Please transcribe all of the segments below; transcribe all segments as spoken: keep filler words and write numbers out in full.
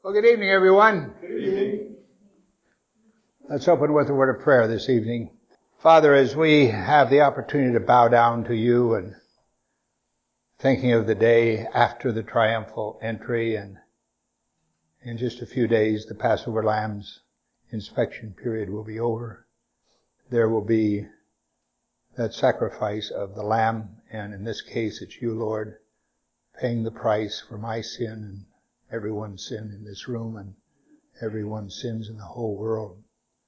Well, good evening, everyone. Good evening. Let's open with a word of prayer this evening. Father, as we have the opportunity to bow down to you and thinking of the day after the triumphal entry, and in just a few days the Passover lamb's inspection period will be over. There will be that sacrifice of the lamb, and in this case it's you, Lord, paying the price for my sin and everyone's sin in this room and everyone's sins in the whole world.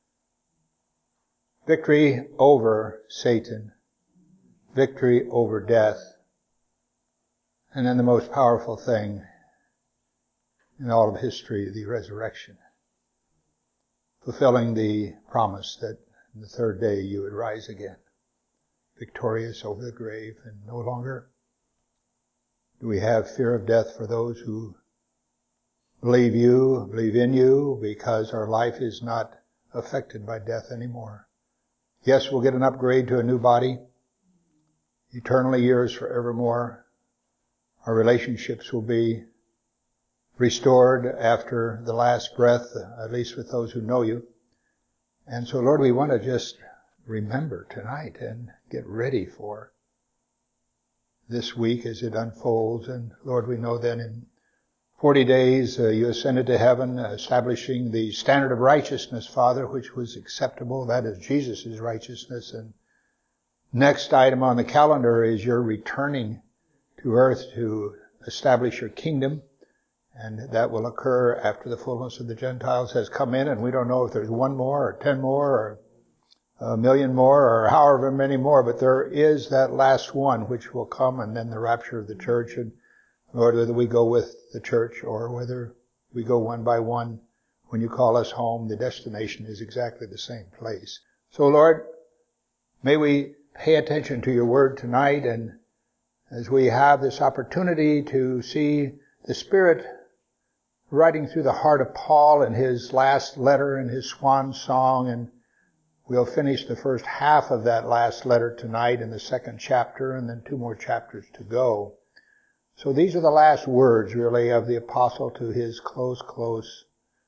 Victory over Satan, victory over death, and then the most powerful thing in all of history, the resurrection, fulfilling the promise that on the third day you would rise again, victorious over the grave, and no longer do we have fear of death for those who believe you, believe in you, because our life is not affected by death anymore. Yes, we'll get an upgrade to a new body, eternally yours forevermore. Our relationships will be restored after the last breath, at least with those who know you. And so, Lord, we want to just remember tonight and get ready for this week as it unfolds. And Lord, we know then in forty days uh, you ascended to heaven, uh, establishing the standard of righteousness, Father, which was acceptable. That is Jesus' righteousness. And next item on the calendar is your returning to earth to establish your kingdom. And that will occur after the fullness of the Gentiles has come in. And we don't know if there's one more or ten more or a million more or however many more. But there is that last one which will come, and then the rapture of the church. And Lord, whether we go with the church or whether we go one by one, when you call us home, the destination is exactly the same place. So Lord, may we pay attention to your word tonight, and as we have this opportunity to see the Spirit writing through the heart of Paul in his last letter and his swan song, and we'll finish the first half of that last letter tonight in the second chapter, and then two more chapters to go. So these are the last words, really, of the apostle to his close, close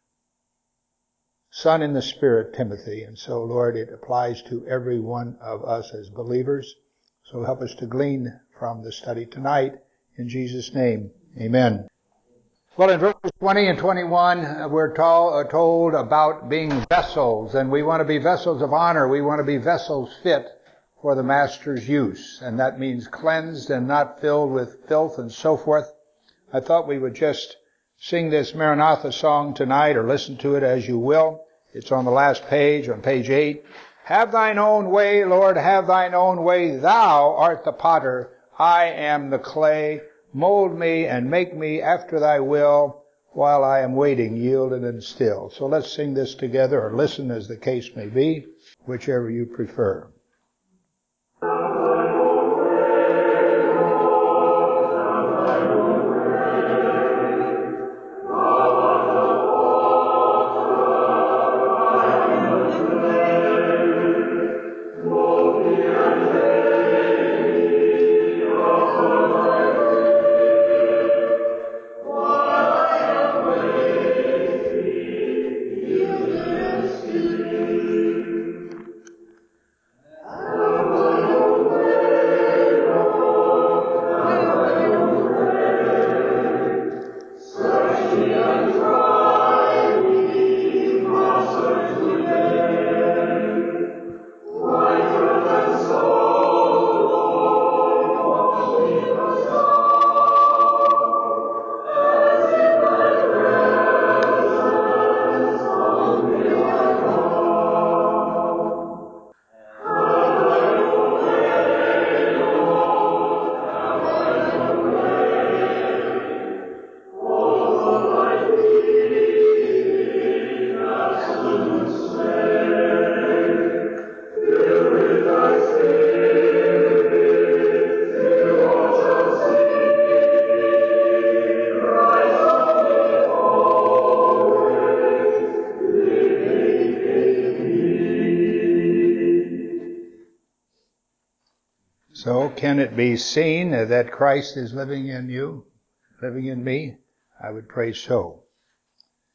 son in the Spirit, Timothy. And so, Lord, it applies to every one of us as believers. So help us to glean from the study tonight. In Jesus' name, amen. Well, in verses twenty and twenty-one, we're told, told about being vessels, and we want to be vessels of honor. We want to be vessels fit for the Master's use, and that means cleansed and not filled with filth and so forth. I thought we would just sing this Maranatha song tonight, or listen to it as you will. It's on the last page, on page eight. Have thine own way, Lord, have thine own way. Thou art the potter, I am the clay. Mold me and make me after thy will, while I am waiting, yielded and still. So let's sing this together, or listen as the case may be, whichever you prefer. So can it be seen that Christ is living in you, living in me? I would pray so.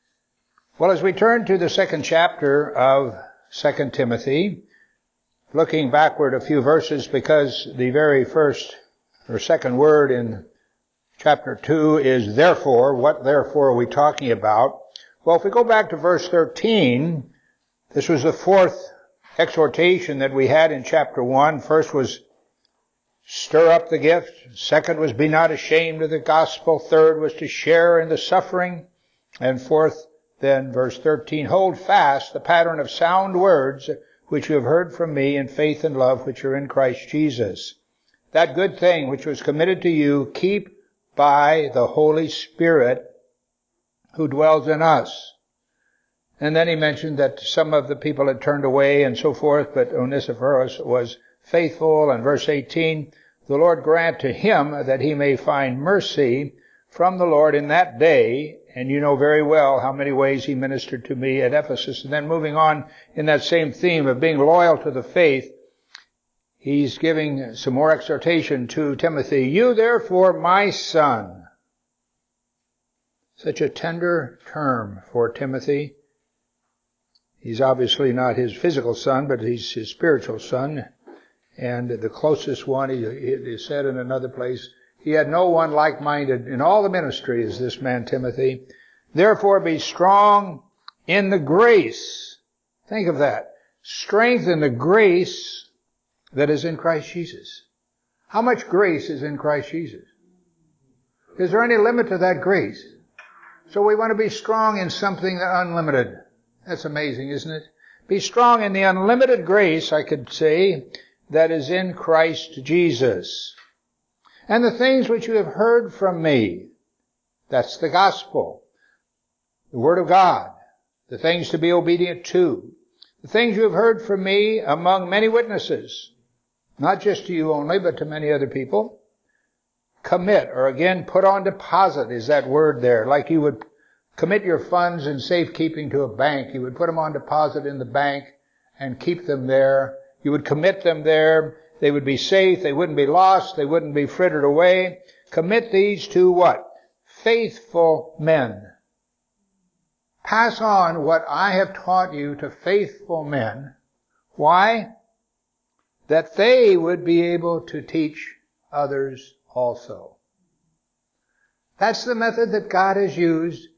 Well, as we turn to the second chapter of Second Timothy, looking backward a few verses, because the very first or second word in chapter two is therefore. What therefore are we talking about? Well, if we go back to verse thirteen, this was the fourth exhortation that we had in chapter one. First was stir up the gift. Second was be not ashamed of the gospel. Third was to share in the suffering. And fourth, then, verse thirteen, hold fast the pattern of sound words which you have heard from me in faith and love which are in Christ Jesus. That good thing which was committed to you, keep by the Holy Spirit who dwells in us. And then he mentioned that some of the people had turned away and so forth, but Onesiphorus was faithful. And verse eighteen, the Lord grant to him that he may find mercy from the Lord in that day. And you know very well how many ways he ministered to me at Ephesus. And then moving on in that same theme of being loyal to the faith, he's giving some more exhortation to Timothy. You therefore, my son. Such a tender term for Timothy. He's obviously not his physical son, but he's his spiritual son. And the closest one, he, he said in another place, he had no one like-minded in all the ministry as this man Timothy. Therefore be strong in the grace. Think of that. Strength in the grace that is in Christ Jesus. How much grace is in Christ Jesus? Is there any limit to that grace? So we want to be strong in something unlimited. That's amazing, isn't it? Be strong in the unlimited grace, I could say, that is in Christ Jesus. And the things which you have heard from me, that's the gospel, the word of God, the things to be obedient to, the things you have heard from me among many witnesses, not just to you only, but to many other people. Commit, or again, put on deposit is that word there, like you would commit your funds in safekeeping to a bank. You would put them on deposit in the bank and keep them there. You would commit them there. They would be safe. They wouldn't be lost. They wouldn't be frittered away. Commit these to what? Faithful men. Pass on what I have taught you to faithful men. Why? That they would be able to teach others also. That's the method that God has used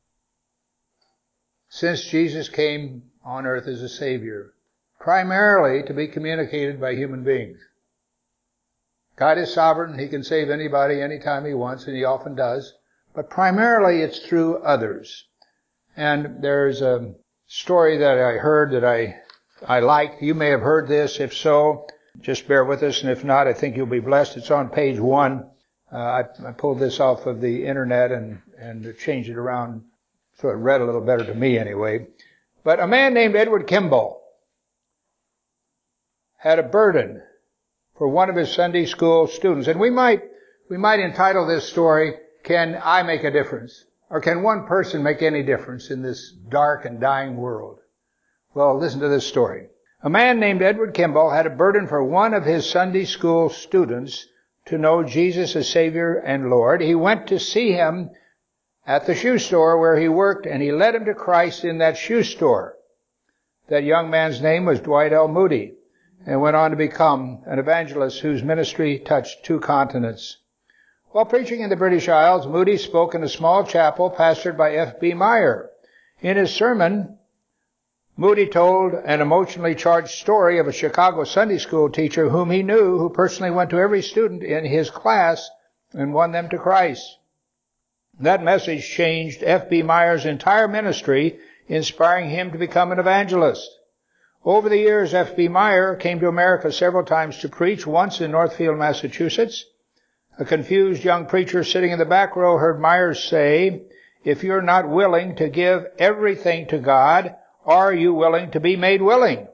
since Jesus came on earth as a Savior. Primarily to be communicated by human beings. God is sovereign. He can save anybody anytime he wants, and he often does. But primarily it's through others. And there's a story that I heard that I, I like. You may have heard this. If so, just bear with us. And if not, I think you'll be blessed. It's on page one. Uh, I, I pulled this off of the internet and, and changed it around so it read a little better to me anyway. But a man named Edward Kimball had a burden for one of his Sunday school students. And we might, we might entitle this story, Can I Make a Difference? Or can one person make any difference in this dark and dying world? Well, listen to this story. A man named Edward Kimball had a burden for one of his Sunday school students to know Jesus as Savior and Lord. He went to see him at the shoe store where he worked, and he led him to Christ in that shoe store. That young man's name was Dwight L. Moody, and went on to become an evangelist whose ministry touched two continents. While preaching in the British Isles, Moody spoke in a small chapel pastored by F B Meyer. In his sermon, Moody told an emotionally charged story of a Chicago Sunday school teacher whom he knew, who personally went to every student in his class and won them to Christ. That message changed F B Meyer's entire ministry, inspiring him to become an evangelist. Over the years, F B Meyer came to America several times to preach, once in Northfield, Massachusetts. A confused young preacher sitting in the back row heard Meyer say, if you're not willing to give everything to God, are you willing to be made willing?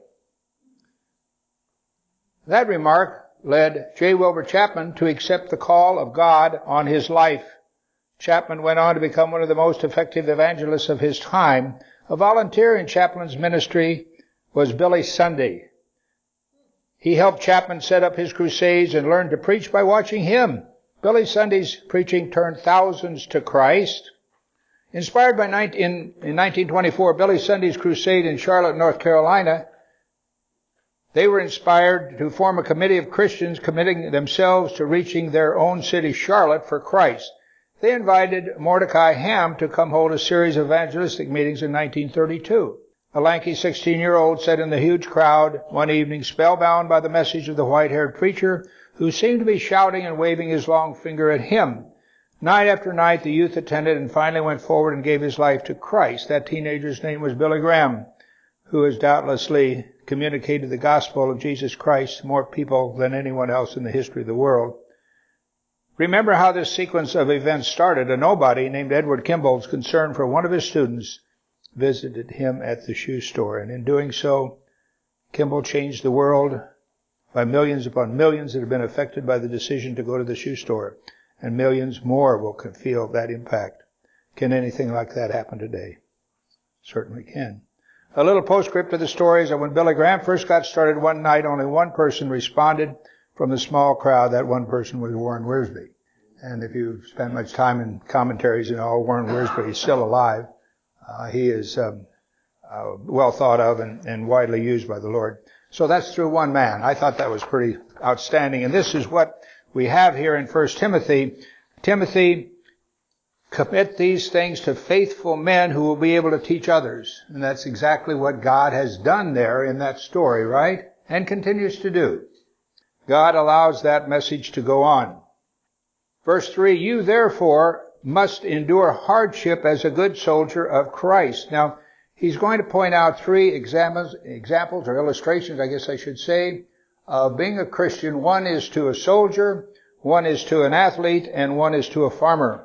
That remark led J. Wilbur Chapman to accept the call of God on his life. Chapman went on to become one of the most effective evangelists of his time. A volunteer in Chapman's ministry was Billy Sunday. He helped Chapman set up his crusades and learned to preach by watching him. Billy Sunday's preaching turned thousands to Christ. Inspired by nineteen, in nineteen twenty-four, Billy Sunday's crusade in Charlotte, North Carolina, they were inspired to form a committee of Christians committing themselves to reaching their own city, Charlotte, for Christ. They invited Mordecai Ham to come hold a series of evangelistic meetings in nineteen thirty-two. A lanky sixteen-year-old sat in the huge crowd one evening, spellbound by the message of the white-haired preacher, who seemed to be shouting and waving his long finger at him. Night after night, the youth attended and finally went forward and gave his life to Christ. That teenager's name was Billy Graham, who has doubtlessly communicated the gospel of Jesus Christ to more people than anyone else in the history of the world. Remember how this sequence of events started. A nobody named Edward Kimball's concern for one of his students visited him at the shoe store, and in doing so, Kimball changed the world by millions upon millions that have been affected by the decision to go to the shoe store, and millions more will feel that impact. Can anything like that happen today? Certainly can. A little postscript to the story is that when Billy Graham first got started one night, only one person responded from the small crowd. That one person was Warren Wiersbe. And if you've spent much time in commentaries, you know, Warren Wiersbe is still alive. Uh, he is um, uh, well thought of and, and widely used by the Lord. So that's through one man. I thought that was pretty outstanding. And this is what we have here in First Timothy. Timothy, commit these things to faithful men who will be able to teach others. And that's exactly what God has done there in that story, right? And continues to do. God allows that message to go on. Verse three, you therefore must endure hardship as a good soldier of Christ. Now, he's going to point out three examples, examples or illustrations, I guess I should say, of being a Christian. One is to a soldier, one is to an athlete, and one is to a farmer.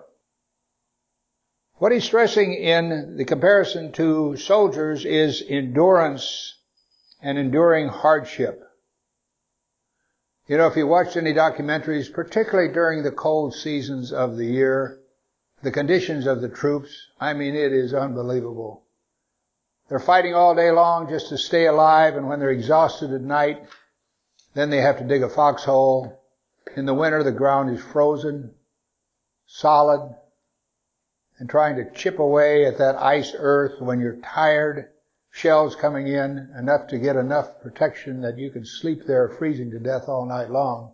What he's stressing in the comparison to soldiers is endurance and enduring hardship. You know, if you watched any documentaries, particularly during the cold seasons of the year, the conditions of the troops, I mean, it is unbelievable. They're fighting all day long just to stay alive, and when they're exhausted at night, then they have to dig a foxhole. In the winter, the ground is frozen, solid, and trying to chip away at that iced earth when you're tired, shells coming in, enough to get enough protection that you could sleep there freezing to death all night long.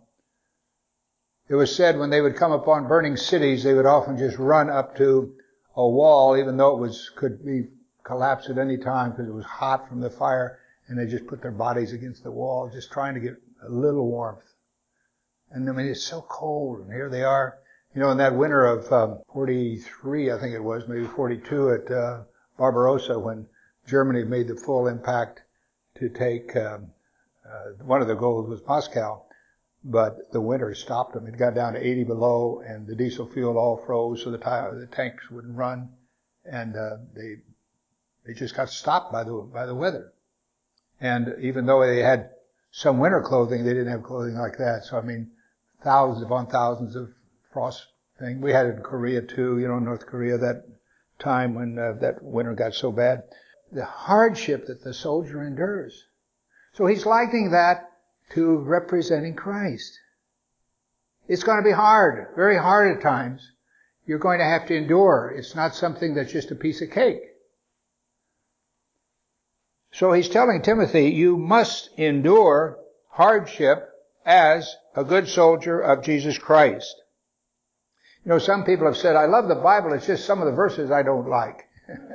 It was said when they would come upon burning cities, they would often just run up to a wall, even though it was could be collapsed at any time because it was hot from the fire, and they just put their bodies against the wall, just trying to get a little warmth. And I mean, it's so cold, and here they are. You know, in that winter of um, forty-three, I think it was, maybe forty-two, at uh, Barbarossa, when Germany made the full impact to take, um, uh, one of the goals was Moscow, but the winter stopped them. It got down to eighty below, and the diesel fuel all froze, so the, t- the tanks wouldn't run, and uh, they they just got stopped by the by the weather. And even though they had some winter clothing, they didn't have clothing like that. So I mean, thousands upon thousands of frost thing. We had it in Korea too, you know, North Korea, that time when uh, that winter got so bad. The hardship that the soldier endures. So he's likening that to representing Christ. It's going to be hard, very hard at times. You're going to have to endure. It's not something that's just a piece of cake. So he's telling Timothy, you must endure hardship as a good soldier of Jesus Christ. You know, some people have said, I love the Bible, it's just some of the verses I don't like.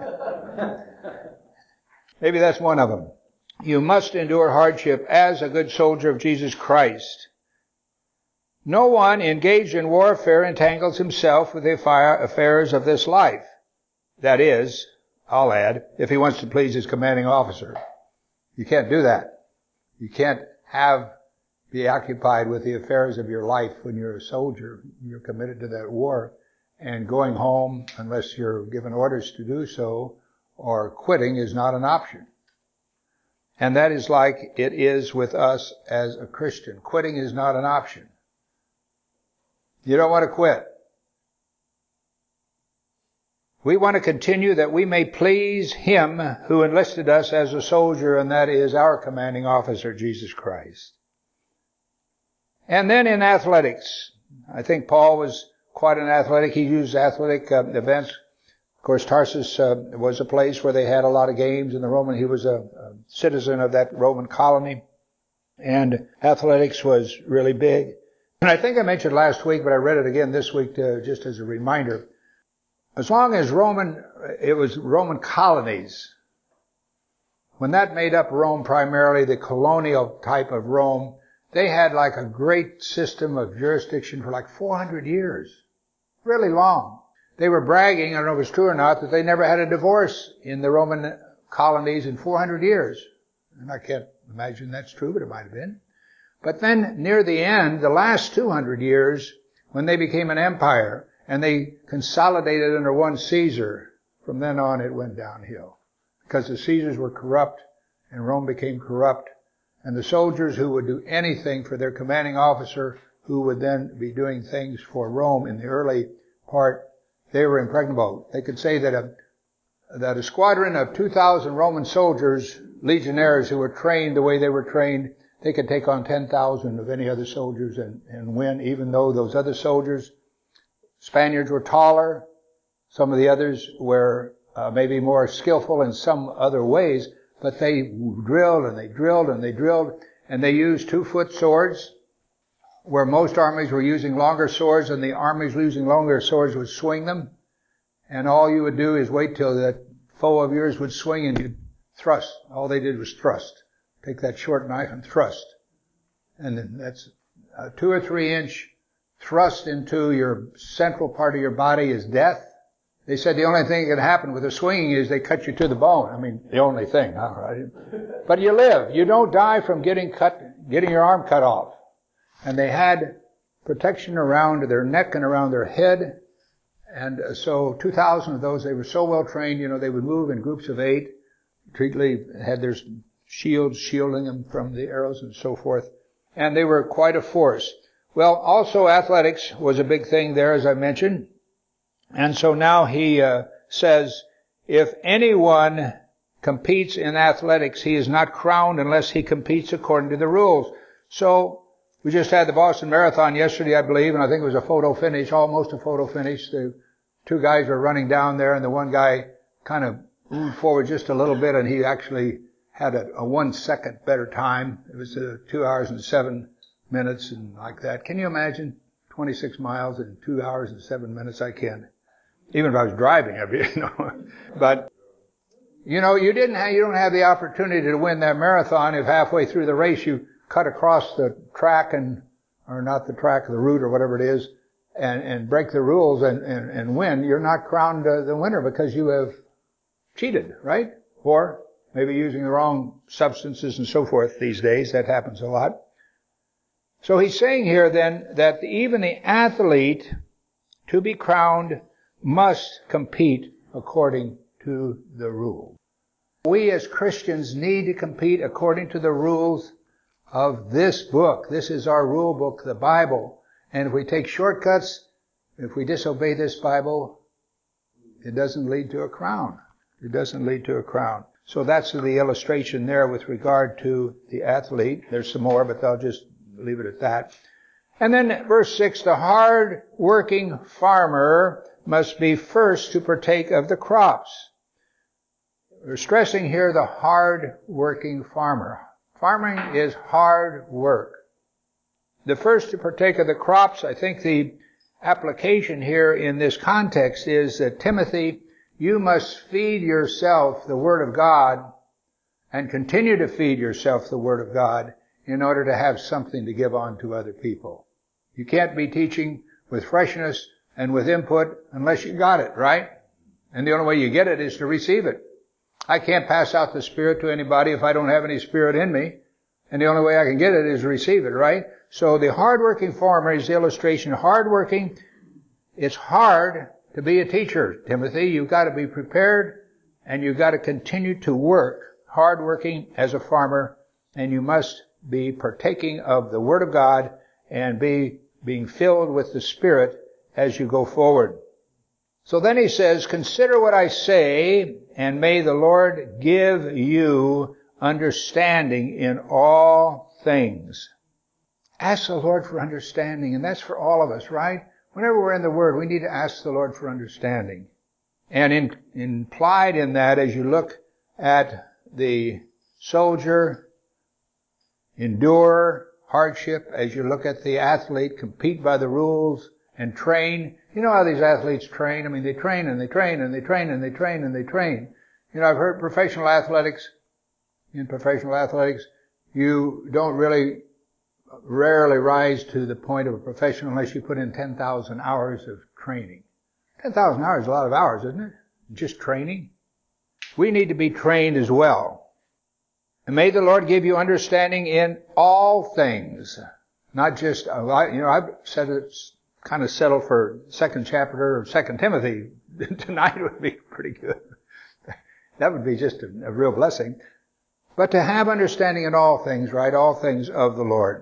Maybe that's one of them. You must endure hardship as a good soldier of Jesus Christ. No one engaged in warfare entangles himself with the affairs of this life. That is, I'll add, if he wants to please his commanding officer. You can't do that. You can't have, be occupied with the affairs of your life when you're a soldier. You're committed to that war. And going home, unless you're given orders to do so, or quitting is not an option. And that is like it is with us as a Christian. Quitting is not an option. You don't want to quit. We want to continue that we may please Him who enlisted us as a soldier, and that is our commanding officer, Jesus Christ. And then in athletics, I think Paul was quite an athletic. He used athletic uh, events Of course, Tarsus uh, was a place where they had a lot of games, and the Roman, he was a, a citizen of that Roman colony, and athletics was really big. And I think I mentioned last week, but I read it again this week to, just as a reminder. As long as Roman, it was Roman colonies, when that made up Rome primarily, the colonial type of Rome, they had like a great system of jurisdiction for like four hundred years. Really long. They were bragging, I don't know if it's true or not, that they never had a divorce in the Roman colonies in four hundred years. And I can't imagine that's true, but it might have been. But then near the end, the last two hundred years, when they became an empire and they consolidated under one Caesar, from then on it went downhill. Because the Caesars were corrupt and Rome became corrupt. And the soldiers who would do anything for their commanding officer, who would then be doing things for Rome in the early part, they were impregnable. They could say that a, that a squadron of two thousand Roman soldiers, legionnaires who were trained the way they were trained, they could take on ten thousand of any other soldiers and, and win, even though those other soldiers, Spaniards, were taller. Some of the others were uh, maybe more skillful in some other ways, but they drilled and they drilled and they drilled, and they used two-foot swords, where most armies were using longer swords, and the armies using longer swords would swing them. And all you would do is wait till that foe of yours would swing and you'd thrust. All they did was thrust. Take that short knife and thrust. And then that's a two or three inch thrust into your central part of your body is death. They said the only thing that can happen with a swinging is they cut you to the bone. I mean, the only thing, huh? Right? But you live. You don't die from getting cut, getting your arm cut off. And they had protection around their neck and around their head. And so two thousand of those, they were so well trained, you know, they would move in groups of eight. Particularly had their shields shielding them from the arrows and so forth. And they were quite a force. Well, also athletics was a big thing there, as I mentioned. And so now he uh, says, if anyone competes in athletics, he is not crowned unless he competes according to the rules. So we just had the Boston Marathon yesterday, I believe, and I think it was a photo finish, almost a photo finish. The two guys were running down there, and the one guy kind of moved forward just a little bit, and he actually had a, a one second better time. It was uh, two hours and seven minutes and like that. Can you imagine twenty-six miles in two hours and seven minutes? I can. Even if I was driving, I'd be, you know. But, you know, you didn't have, you don't have the opportunity to win that marathon if halfway through the race you cut across the track and, or not the track, the route or whatever it is, and, and break the rules and, and, and win. You're not crowned uh, the winner because you have cheated, right? Or maybe using the wrong substances and so forth these days. That happens a lot. So he's saying here then that even the athlete, to be crowned, must compete according to the rules. We as Christians need to compete according to the rules of this book. This is our rule book, the Bible. And if we take shortcuts, if we disobey this Bible, it doesn't lead to a crown. It doesn't lead to a crown. So that's the illustration there with regard to the athlete. There's some more, but I'll just leave it at that. And then verse six, the hard-working farmer must be first to partake of the crops. We're stressing here the hard-working farmer. Farming is hard work. The first to partake of the crops, I think the application here in this context is that, Timothy, you must feed yourself the Word of God and continue to feed yourself the Word of God in order to have something to give on to other people. You can't be teaching with freshness and with input unless you got it, right? And the only way you get it is to receive it. I can't pass out the Spirit to anybody if I don't have any Spirit in me. And the only way I can get it is to receive it, right? So the hardworking farmer is the illustration. Hardworking, it's hard to be a teacher, Timothy. You've got to be prepared and you've got to continue to work hardworking as a farmer, and you must be partaking of the Word of God and be being filled with the Spirit as you go forward. So then he says, consider what I say, and may the Lord give you understanding in all things. Ask the Lord for understanding, and that's for all of us, right? Whenever we're in the Word, we need to ask the Lord for understanding. And in, implied in that, as you look at the soldier endure hardship, as you look at the athlete compete by the rules and train. You know how these athletes train? I mean, they train and they train and they train and they train and they train. You know, I've heard professional athletics, in professional athletics, you don't really, rarely rise to the point of a professional unless you put in ten thousand hours of training. ten thousand hours is a lot of hours, isn't it? Just training. We need to be trained as well. And may the Lord give you understanding in all things. Not just, you know, I've said it's kind of settled for second chapter of Second Timothy. Tonight would be pretty good. That would be just a, a real blessing. But to have understanding in all things, right? All things of the Lord.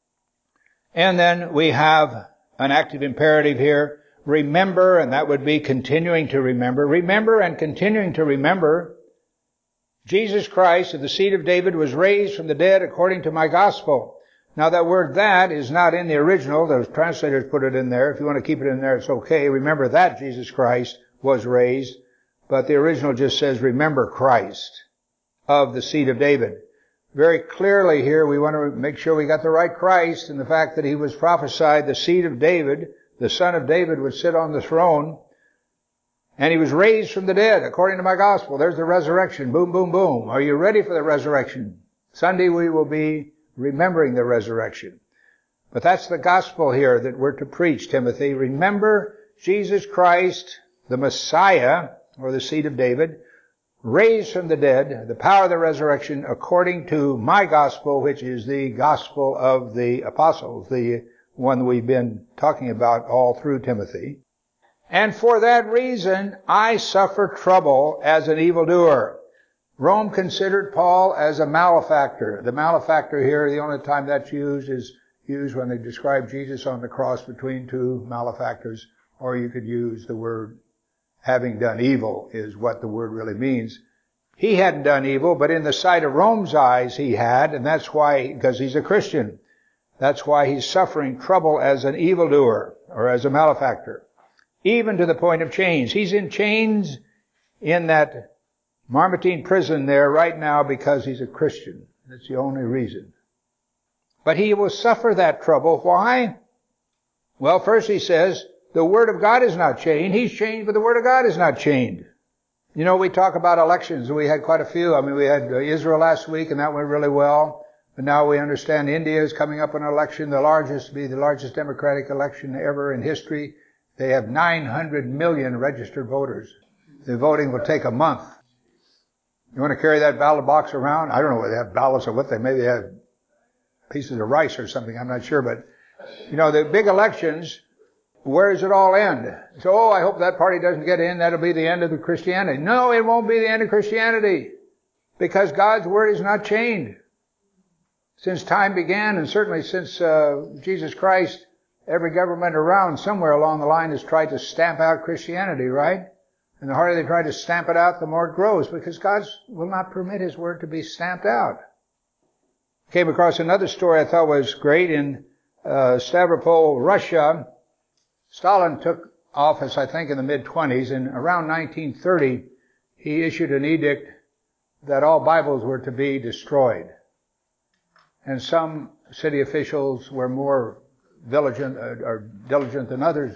And then we have an active imperative here. Remember, and that would be continuing to remember. Remember and continuing to remember Jesus Christ of the seed of David was raised from the dead according to my gospel. Now that word that is not in the original. Those translators put it in there. If you want to keep it in there, it's okay. Remember that Jesus Christ was raised. But the original just says, remember Christ of the seed of David. Very clearly here, we want to make sure we got the right Christ, and the fact that he was prophesied, the seed of David, the son of David would sit on the throne. And he was raised from the dead, according to my gospel. There's the resurrection. Boom, boom, boom. Are you ready for the resurrection? Sunday we will be remembering the resurrection. But that's the gospel here that we're to preach, Timothy. Remember Jesus Christ, the Messiah, or the seed of David, raised from the dead, the power of the resurrection, according to my gospel, which is the gospel of the apostles, the one we've been talking about all through Timothy. And for that reason, I suffer trouble as an evildoer. Rome considered Paul as a malefactor. The malefactor here, the only time that's used is used when they describe Jesus on the cross between two malefactors, or you could use the word having done evil is what the word really means. He hadn't done evil, but in the sight of Rome's eyes he had, and that's why, because he's a Christian, that's why he's suffering trouble as an evildoer, or as a malefactor. Even to the point of chains. He's in chains in that Marmatine prison there right now because he's a Christian. That's the only reason. But he will suffer that trouble. Why? Well, first he says, the Word of God is not chained. He's chained, but the Word of God is not chained. You know, we talk about elections. We had quite a few. I mean, we had Israel last week, and that went really well. But now we understand India is coming up an election, the largest, be the largest democratic election ever in history. They have nine hundred million registered voters. The voting will take a month. You want to carry that ballot box around? I don't know whether they have ballots or what they maybe have pieces of rice or something. I'm not sure. But, you know, the big elections, where does it all end? So, oh, I hope that party doesn't get in. That'll be the end of the Christianity. No, it won't be the end of Christianity. Because God's Word is not chained. Since time began, and certainly since uh, Jesus Christ, every government around somewhere along the line has tried to stamp out Christianity, right? And the harder they try to stamp it out, the more it grows, because God will not permit His Word to be stamped out. Came across another story I thought was great. In uh, Stavropol, Russia, Stalin took office, I think, in the mid-twenties, and around nineteen thirty, he issued an edict that all Bibles were to be destroyed. And some city officials were more diligent, uh, or diligent than others.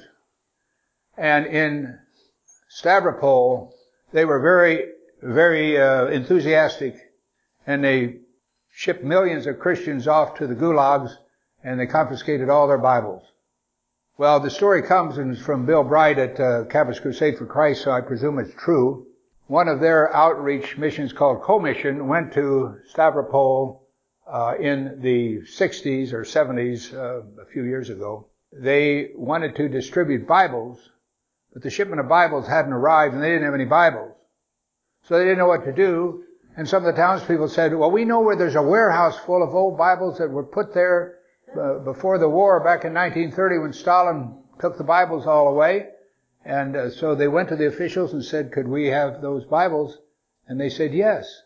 And in Stavropol, they were very, very uh, enthusiastic, and they shipped millions of Christians off to the gulags, and they confiscated all their Bibles. Well, the story comes and it's from Bill Bright at uh, Campus Crusade for Christ, so I presume it's true. One of their outreach missions called Co-Mission went to Stavropol uh, in the sixties or seventies, uh, a few years ago. They wanted to distribute Bibles, but the shipment of Bibles hadn't arrived and they didn't have any Bibles. So they didn't know what to do. And some of the townspeople said, well, we know where there's a warehouse full of old Bibles that were put there uh, before the war back in nineteen thirty when Stalin took the Bibles all away. And uh, so they went to the officials and said, could we have those Bibles? And they said yes.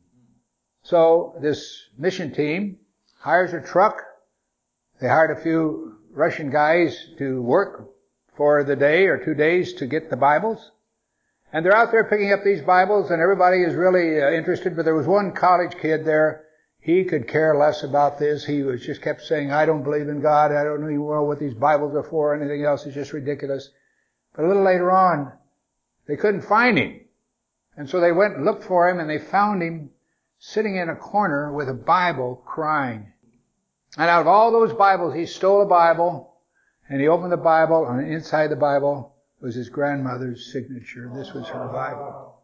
So this mission team hires a truck. They hired a few Russian guys to work for the day or two days to get the Bibles. And they're out there picking up these Bibles, and everybody is really uh, interested, but there was one college kid there. He could care less about this. He was just kept saying, I don't believe in God. I don't even know what these Bibles are for. Anything else is just ridiculous. But a little later on, they couldn't find him. And so they went and looked for him, and they found him sitting in a corner with a Bible crying. And out of all those Bibles, he stole a Bible, and he opened the Bible, and inside the Bible was his grandmother's signature. This was her Bible.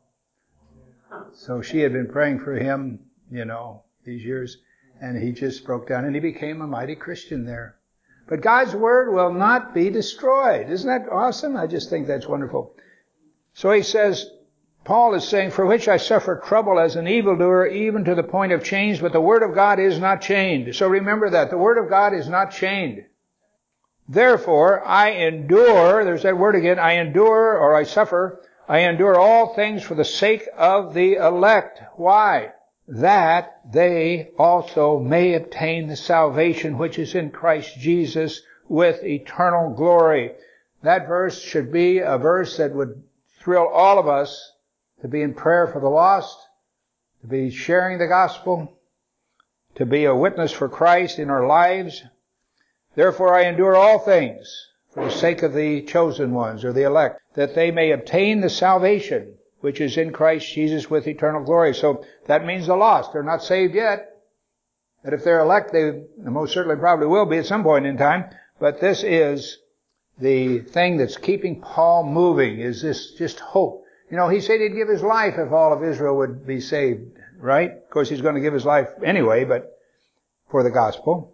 So she had been praying for him, you know, these years, and he just broke down, and he became a mighty Christian there. But God's Word will not be destroyed. Isn't that awesome? I just think that's wonderful. So he says, Paul is saying, for which I suffer trouble as an evildoer, even to the point of change, but the Word of God is not chained. So remember that. The Word of God is not chained. Therefore, I endure, there's that word again, I endure, or I suffer, I endure all things for the sake of the elect. Why? That they also may obtain the salvation which is in Christ Jesus with eternal glory. That verse should be a verse that would thrill all of us to be in prayer for the lost, to be sharing the gospel, to be a witness for Christ in our lives. Therefore I endure all things for the sake of the chosen ones, or the elect, that they may obtain the salvation which is in Christ Jesus with eternal glory. So that means the lost. They're not saved yet. But if they're elect, they most certainly probably will be at some point in time. But this is the thing that's keeping Paul moving, is this just hope. You know, he said he'd give his life if all of Israel would be saved, right? Of course, he's going to give his life anyway, but for the gospel.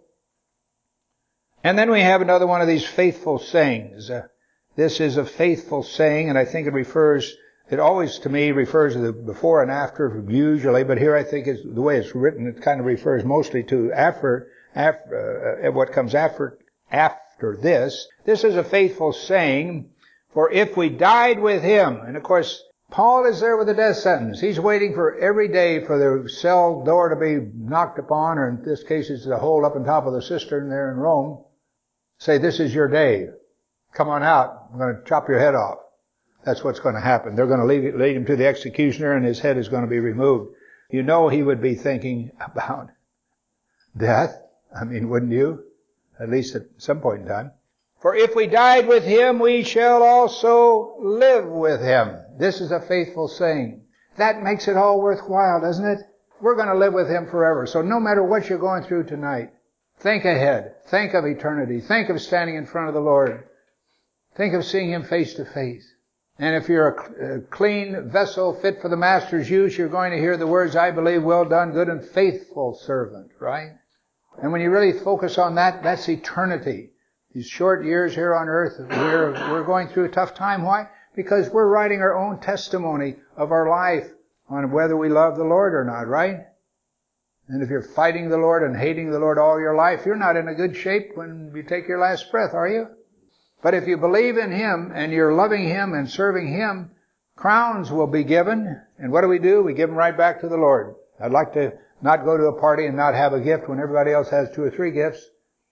And then we have another one of these faithful sayings. Uh, this is a faithful saying, and I think it refers, it always to me refers to the before and after usually, but here I think it's, the way it's written, it kind of refers mostly to after, after uh, what comes after, after this. This is a faithful saying, for if we died with him, and of course, Paul is there with a death sentence. He's waiting for every day for the cell door to be knocked upon, or in this case it's the hole up on top of the cistern there in Rome. Say, this is your day. Come on out. I'm going to chop your head off. That's what's going to happen. They're going to lead, lead him to the executioner, and his head is going to be removed. You know he would be thinking about death. I mean, wouldn't you? At least at some point in time. For if we died with him, we shall also live with him. This is a faithful saying. That makes it all worthwhile, doesn't it? We're going to live with him forever. So no matter what you're going through tonight, think ahead. Think of eternity. Think of standing in front of the Lord. Think of seeing him face to face. And if you're a clean vessel fit for the master's use, you're going to hear the words, I believe, well done, good and faithful servant, right? And when you really focus on that, that's eternity. These short years here on earth, we're, we're going through a tough time. Why? Because we're writing our own testimony of our life on whether we love the Lord or not, right? And if you're fighting the Lord and hating the Lord all your life, you're not in a good shape when you take your last breath, are you? But if you believe in him and you're loving him and serving him, crowns will be given. And what do we do? We give them right back to the Lord. I'd like to not go to a party and not have a gift when everybody else has two or three gifts.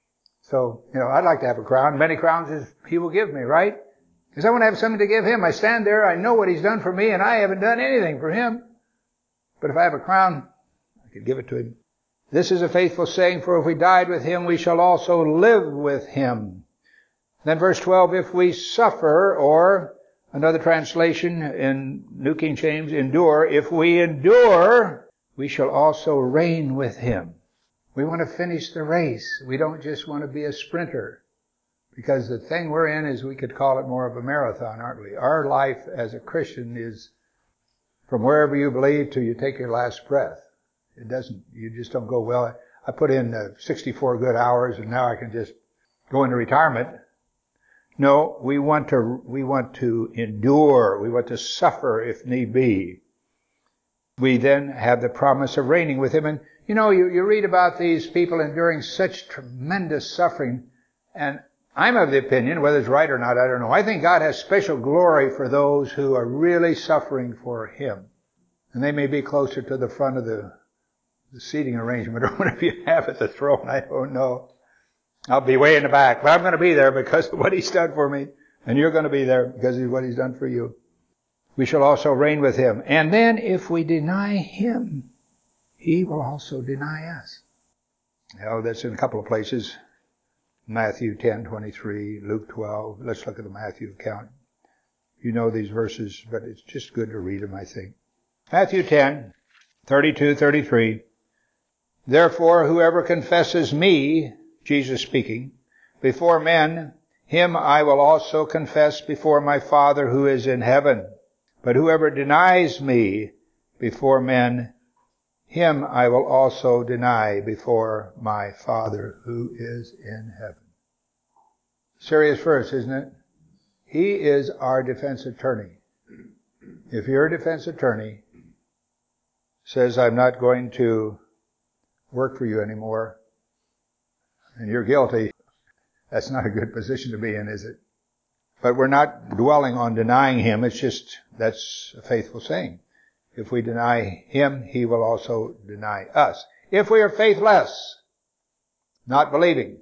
So, you know, I'd like to have a crown. Many crowns as he will give me, right? Because I want to have something to give him. I stand there, I know what he's done for me, and I haven't done anything for him. But if I have a crown, I could give it to him. This is a faithful saying, for if we died with him, we shall also live with him. Then verse twelve, if we suffer, or another translation in New King James, endure, if we endure, we shall also reign with him. We want to finish the race. We don't just want to be a sprinter. Because the thing we're in is, we could call it more of a marathon, aren't we? Our life as a Christian is from wherever you believe till you take your last breath. It doesn't, you just don't go, well, I put in uh, sixty-four good hours and now I can just go into retirement. No, we want to, we want to endure. We want to suffer if need be. We then have the promise of reigning with him. And, you know, you, you read about these people enduring such tremendous suffering. And I'm of the opinion, whether it's right or not, I don't know. I think God has special glory for those who are really suffering for him. And they may be closer to the front of the, the seating arrangement or whatever you have at the throne. I don't know. I'll be way in the back, but I'm going to be there because of what he's done for me. And you're going to be there because of what he's done for you. we shall also reign with him. And then if we deny him, he will also deny us. Now, that's in a couple of places. Matthew ten twenty-three, Luke twelve. Let's look at the Matthew account. You know these verses, but it's just good to read them, I think. Matthew ten, thirty-two, thirty-three. Therefore, whoever confesses me, Jesus speaking, before men, him I will also confess before my Father who is in heaven. But whoever denies me before men, him I will also deny before my Father who is in heaven. Serious verse, isn't it? He is our defense attorney. If your defense attorney says, I'm not going to work for you anymore, and you're guilty, that's not a good position to be in, is it? But we're not dwelling on denying him. It's just, that's a faithful saying. If we deny him, he will also deny us. If we are faithless, not believing.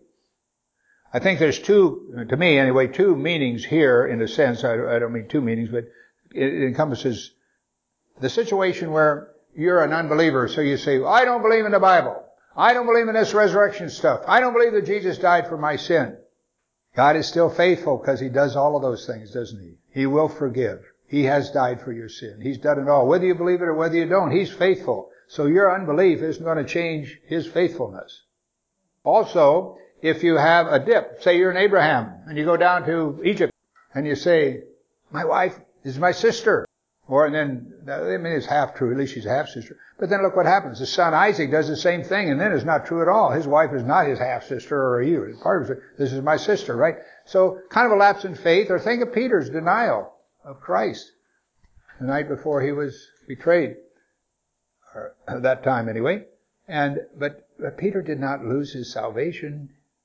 I think there's two, to me anyway, two meanings here in a sense. I don't mean two meanings, but it encompasses the situation where you're an unbeliever. So you say, I don't believe in the Bible. I don't believe in this resurrection stuff. I don't believe that Jesus died for my sin. God is still faithful because he does all of those things, doesn't he? He will forgive. He has died for your sin. He's done it all. Whether you believe it or whether you don't, he's faithful. So your unbelief isn't going to change his faithfulness. Also, if you have a dip, say you're an Abraham, and you go down to Egypt, and you say, my wife is my sister. Or, and then, I mean, it's half true, at least she's a half-sister. But then look what happens. The son Isaac does the same thing, and then it's not true at all. His wife is not his half-sister or you. Part of it, this is my sister, right? So, kind of a lapse in faith. Or think of Peter's denial of Christ the night before he was betrayed. Or at that time, anyway. And, but, but Peter did not lose his salvation,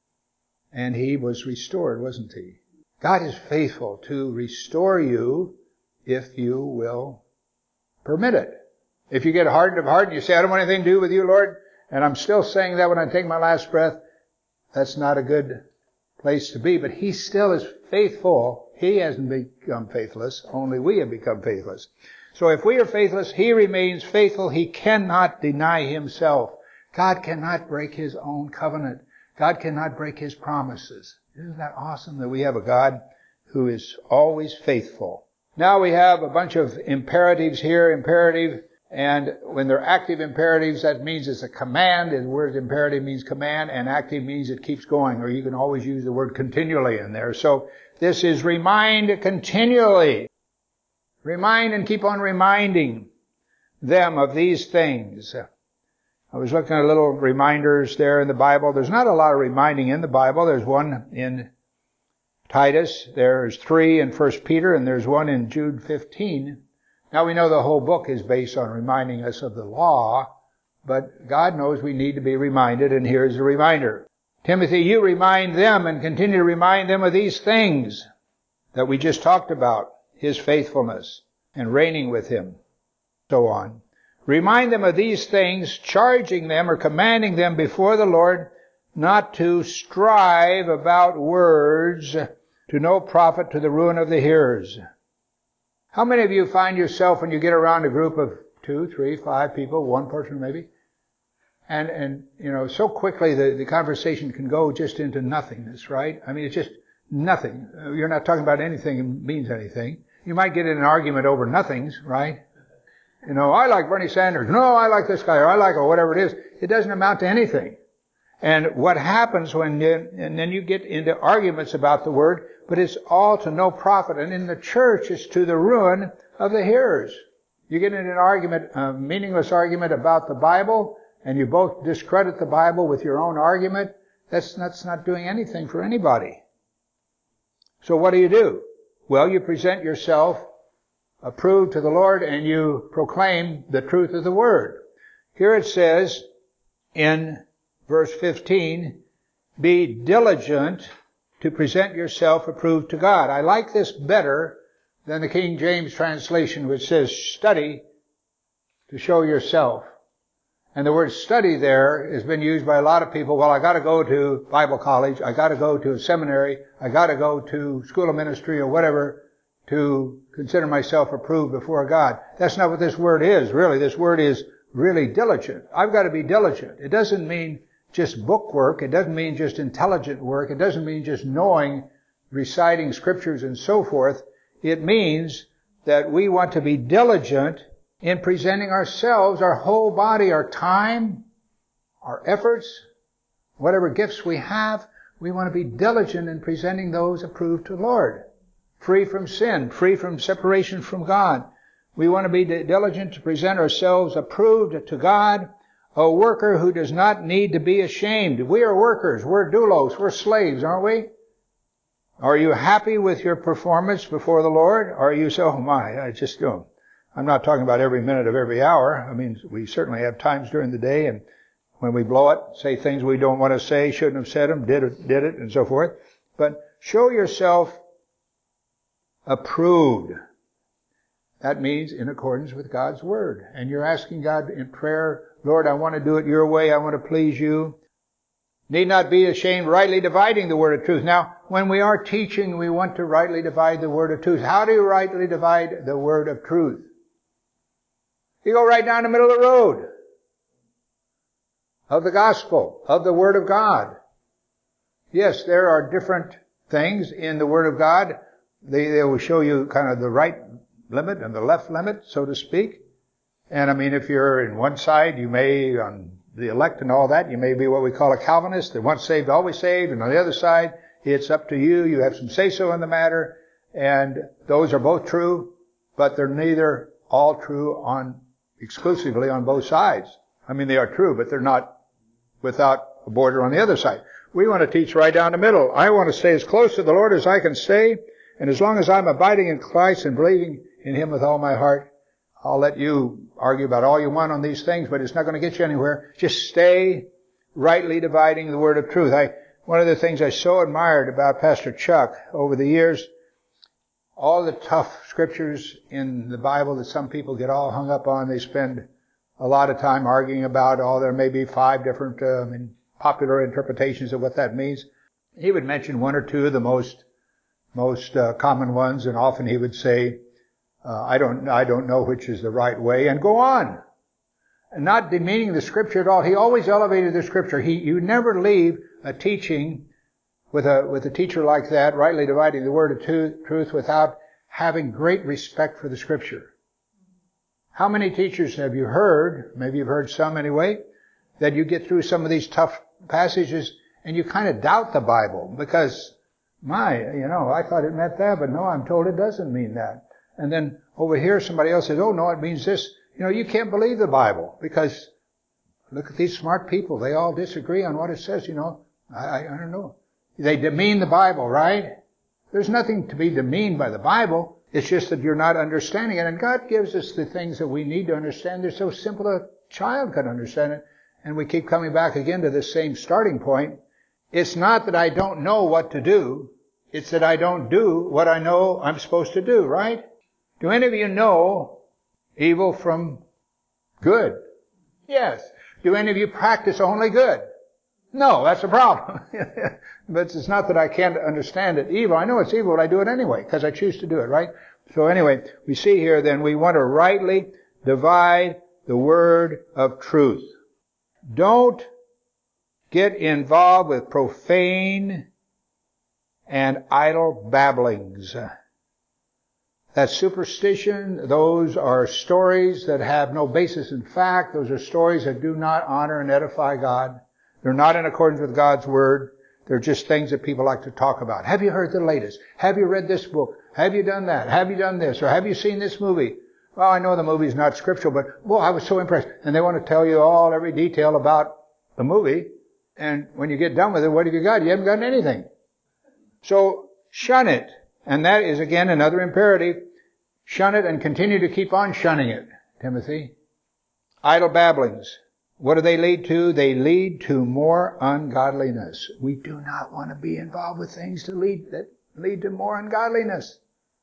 and he was restored, wasn't he? God is faithful to restore you if you will permit it. If you get hardened of heart and you say, I don't want anything to do with you, Lord, and I'm still saying that when I take my last breath, that's not a good place to be. But he still is faithful. He hasn't become faithless. Only we have become faithless. So if we are faithless, he remains faithful. He cannot deny himself. God cannot break his own covenant. God cannot break his promises. Isn't that awesome that we have a God who is always faithful? Now we have a bunch of imperatives here, imperative, and when they're active imperatives, that means it's a command. The word imperative means command, and active means it keeps going, or you can always use the word continually in there. So this is remind continually. Remind and keep on reminding them of these things. I was looking at little reminders there in the Bible. There's not a lot of reminding in the Bible. There's one in Titus, there's three in First Peter, and there's one in Jude fifteen. Now we know the whole book is based on reminding us of the law, but God knows we need to be reminded, and here's the reminder. Timothy, you remind them and continue to remind them of these things that we just talked about, his faithfulness and reigning with him, so on. Remind them of these things, charging them or commanding them before the Lord not to strive about words to no profit to the ruin of the hearers. How many of you find yourself when you get around a group of two, three, five people, one person maybe, and, and you know, so quickly the, the conversation can go just into nothingness, right? I mean, it's just nothing. You're not talking about anything that means anything. You might get in an argument over nothings, right? You know, I like Bernie Sanders. No, I like this guy, or I like, or whatever it is. It doesn't amount to anything. And what happens when you, and then you get into arguments about the word, but it's all to no profit. And in the church, it's to the ruin of the hearers. You get into an argument, a meaningless argument about the Bible, and you both discredit the Bible with your own argument. That's, that's not doing anything for anybody. So what do you do? Well, you present yourself approved to the Lord, and you proclaim the truth of the word. Here it says in verse fifteen, be diligent to present yourself approved to God. I like this better than the King James translation, which says study to show yourself. And the word study there has been used by a lot of people. Well, I got to go to Bible college. I got to go to a seminary. I got to go to school of ministry or whatever to consider myself approved before God. That's not what this word is, really. This word is really diligent. I've got to be diligent. It doesn't mean just book work. It doesn't mean just intelligent work. It doesn't mean just knowing, reciting scriptures and so forth. It means that we want to be diligent in presenting ourselves, our whole body, our time, our efforts, whatever gifts we have. We want to be diligent in presenting those approved to the Lord, free from sin, free from separation from God. We want to be diligent to present ourselves approved to God, a worker who does not need to be ashamed. We are workers. We're doulos. We're slaves, aren't we? Are you happy with your performance before the Lord? Or are you so, oh my, I just don't. I'm not talking about every minute of every hour. I mean, we certainly have times during the day, and when we blow it, say things we don't want to say, shouldn't have said them, did it, did it, and so forth. But show yourself approved. That means in accordance with God's Word. And you're asking God in prayer, Lord, I want to do it your way. I want to please you. Need not be ashamed, rightly dividing the word of truth. Now, when we are teaching, we want to rightly divide the word of truth. How do you rightly divide the word of truth? You go right down the middle of the road of the gospel, of the Word of God. Yes, there are different things in the Word of God. They, they will show you kind of the right limit and the left limit, so to speak. And I mean, if you're in one side, you may, on the elect and all that, you may be what we call a Calvinist, that once saved, always saved. And on the other side, it's up to you. You have some say-so in the matter. And those are both true, but they're neither all true on, exclusively on both sides. I mean, they are true, but they're not without a border on the other side. We want to teach right down the middle. I want to stay as close to the Lord as I can stay, and as long as I'm abiding in Christ and believing in Him with all my heart, I'll let you argue about all you want on these things, but it's not going to get you anywhere. Just stay rightly dividing the word of truth. I, one of the things I so admired about Pastor Chuck over the years, all the tough scriptures in the Bible that some people get all hung up on, they spend a lot of time arguing about, oh, there may be five different um, in popular interpretations of what that means. He would mention one or two of the most most uh, common ones, and often he would say, uh, I don't I don't know which is the right way, and go on. And not demeaning the Scripture at all. He always elevated the Scripture. He You never leave a teaching with a with a teacher like that, rightly dividing the word of truth, without having great respect for the Scripture. How many teachers have you heard, maybe you've heard some anyway, that you get through some of these tough passages and you kind of doubt the Bible because, my, you know, I thought it meant that, but no, I'm told it doesn't mean that. And then over here somebody else says, oh no, it means this. You know, you can't believe the Bible because look at these smart people. They all disagree on what it says, you know. I, I, I don't know. They demean the Bible, right? There's nothing to be demeaned by the Bible. It's just that you're not understanding it. And God gives us the things that we need to understand. They're so simple a child could understand it. And we keep coming back again to this same starting point. It's not that I don't know what to do. It's that I don't do what I know I'm supposed to do, right? Do any of you know evil from good? Yes. Do any of you practice only good? No, that's a problem. But it's not that I can't understand it evil. I know it's evil, but I do it anyway because I choose to do it, right? So anyway, we see here then we want to rightly divide the word of truth. Don't get involved with profane and idle babblings. That's superstition. Those are stories that have no basis in fact. Those are stories that do not honor and edify God. They're not in accordance with God's Word. They're just things that people like to talk about. Have you heard the latest? Have you read this book? Have you done that? Have you done this? Or have you seen this movie? Well, I know the movie's not scriptural, but, boy, I was so impressed. And they want to tell you all, every detail about the movie. And when you get done with it, what have you got? You haven't gotten anything. So, shun it. And that is, again, another imperative. Shun it and continue to keep on shunning it, Timothy. Idle babblings. What do they lead to? They lead to more ungodliness. We do not want to be involved with things to lead, that lead to more ungodliness.